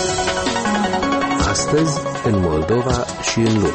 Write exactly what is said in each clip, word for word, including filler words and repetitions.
Astăzi, în Moldova și în lume.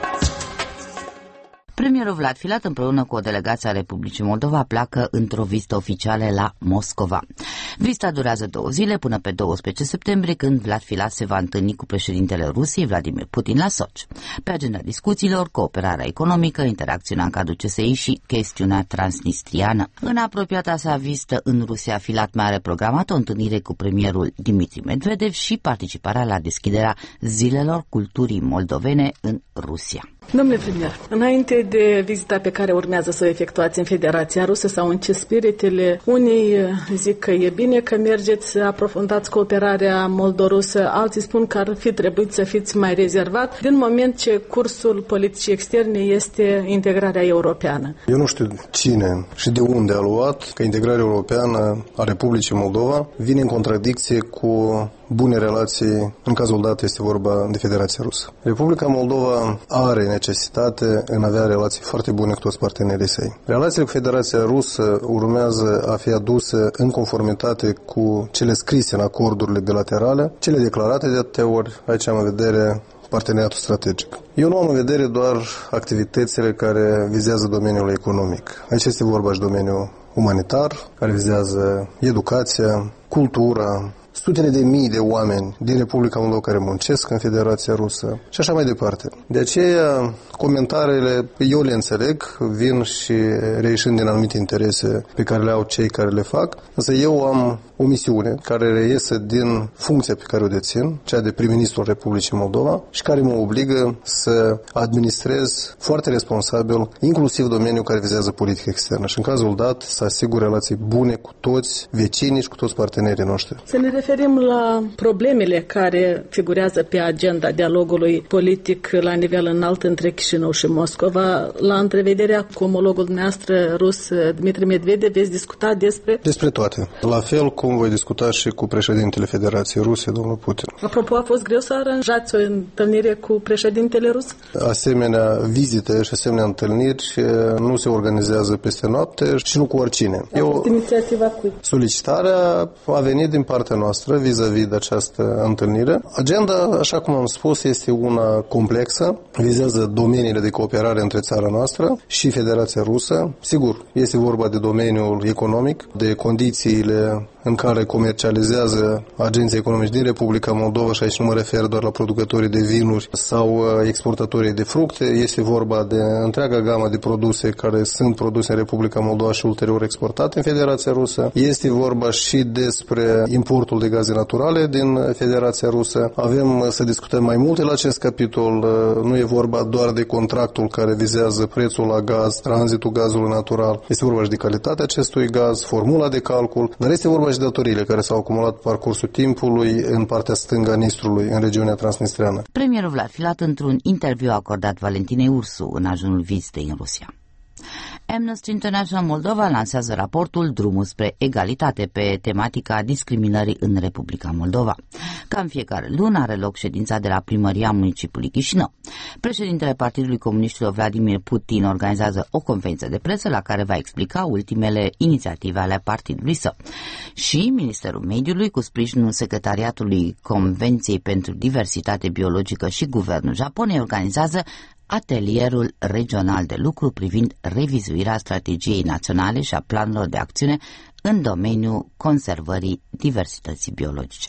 Premierul Vlad Filat împreună cu o delegație a Republicii Moldova pleacă într-o vizită oficială la Moscova. Vizita durează două zile până pe douăsprezece septembrie, când Vlad Filat se va întâlni cu președintele Rusiei, Vladimir Putin, la Sochi. Pe agenda discuțiilor, cooperarea economică, interacțiunea în cadrul C S I și chestiunea transnistriană. În apropiata sa vizită în Rusia, Filat mai are programat o întâlnire cu premierul Dimitri Medvedev și participarea la deschiderea Zilelor Culturii Moldovene în Rusia. Domnule premier, înainte de vizita pe care urmează să o efectuați în Federația Rusă sau în ce spiritele, unii zic că e bine că mergeți să aprofundați cooperarea moldorusă, alții spun că ar fi trebuit să fiți mai rezervat, din moment ce cursul politicii externe este integrarea europeană. Eu nu știu cine și de unde a luat că integrarea europeană a Republicii Moldova vine în contradicție cu bune relații, în cazul dat este vorba de Federația Rusă. Republica Moldova are necesitate în a avea relații foarte bune cu toți partenerii săi. Relațiile cu Federația Rusă urmează a fi aduse în conformitate cu cele scrise în acordurile bilaterale, cele declarate de atâtea ori, aici am în vedere parteneriatul strategic. Eu nu am în vedere doar activitățile care vizează domeniul economic. Aici este vorba și domeniul umanitar, care vizează educația, cultura, sutele de mii de oameni din Republica Moldova care muncesc în Federația Rusă și așa mai departe. De aceea, comentariile, eu le înțeleg, vin și reieșind din anumite interese pe care le au cei care le fac, însă eu am o misiune care reiese din funcția pe care o dețin, cea de prim-ministru Republicii Moldova, și care mă obligă să administrez foarte responsabil, inclusiv domeniul care vizează politica externă și în cazul dat să asigur relații bune cu toți vecinii și cu toți partenerii noștri. Să ne referim la problemele care figurează pe agenda dialogului politic la nivel înalt între Chișinău și Moscova. La întrevederea cu omologul dumneavoastră rus, Dmitri Medvedev, veți discuta despre... Despre toate. La fel cum voi discuta și cu președintele Federației Ruse, domnul Putin. Apropo, a fost greu să aranjați o întâlnire cu președintele rus? Asemenea vizite și asemenea întâlniri nu se organizează peste noapte și nu cu oricine. A fost inițiativa cui? Solicitarea a venit din partea noastră vis-a-vis de această întâlnire. Agenda, așa cum am spus, este una complexă, vizează domeniile de cooperare între țara noastră și Federația Rusă. Sigur, este vorba de domeniul economic, de condițiile în care comercializează agenții economici din Republica Moldova, și aici nu mă refer doar la producătorii de vinuri sau exportatorii de fructe, este vorba de întreaga gamă de produse care sunt produse în Republica Moldova și ulterior exportate în Federația Rusă. Este vorba și despre importul de gaze naturale din Federația Rusă. Avem să discutăm mai multe la acest capitol. Nu e vorba doar de contractul care vizează prețul la gaz, tranzitul gazului natural. Este vorba și de calitatea acestui gaz, formula de calcul, dar este vorba și de datoriile care s-au acumulat pe parcursul timpului în partea stângă a Nistrului, în regiunea transnistreană. Premierul Vlad Filat într-un interviu acordat Valentinei Ursu în ajunul vizitei în Rusia. Amnesty International Moldova lansează raportul Drumul spre egalitate pe tematica discriminării în Republica Moldova. Ca în fiecare lună are loc ședința de la primăria municipiului Chișinău. Președintele Partidului Comuniștilor Vladimir Putin organizează o conferință de presă la care va explica ultimele inițiative ale partidului său. Și Ministerul Mediului, cu sprijinul Secretariatului Convenției pentru Diversitate Biologică și Guvernul Japonei, organizează atelierul regional de lucru privind revizuirea strategiei naționale și a planurilor de acțiune în domeniul conservării diversității biologice.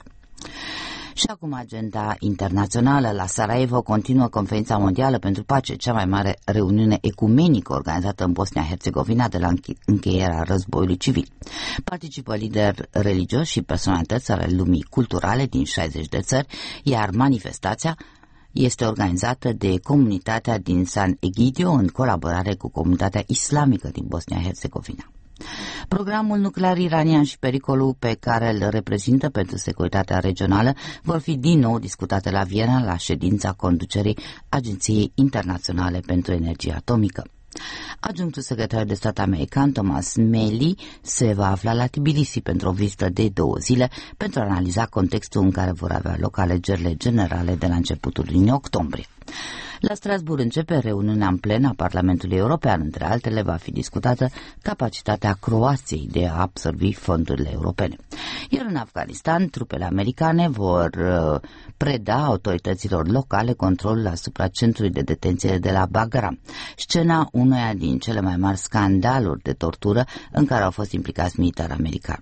Și acum agenda internațională. La Sarajevo continuă Conferința Mondială pentru Pace, cea mai mare reuniune ecumenică organizată în Bosnia-Herzegovina de la încheierea războiului civil. Participă lideri religioși și personalități ale lumii culturale din șaizeci de țări, iar manifestația este organizată de comunitatea din San Egidio în colaborare cu comunitatea islamică din Bosnia-Herzegovina. Programul nuclear iranian și pericolul pe care îl reprezintă pentru securitatea regională vor fi din nou discutate la Viena la ședința conducerii Agenției Internaționale pentru Energie Atomică. Adjunctul secretar de stat american Thomas Meli se va afla la Tbilisi pentru o vizită de două zile pentru a analiza contextul în care vor avea loc alegerile generale de la începutul lunii octombrie. La Strasbourg începe reuniunea în plen a Parlamentului European. Între altele, va fi discutată capacitatea Croației de a absorbi fondurile europene. Iar în Afganistan, trupele americane vor preda autorităților locale controlul asupra centrului de detenție de la Bagram, scena unuia din cele mai mari scandaluri de tortură în care au fost implicați militari americani.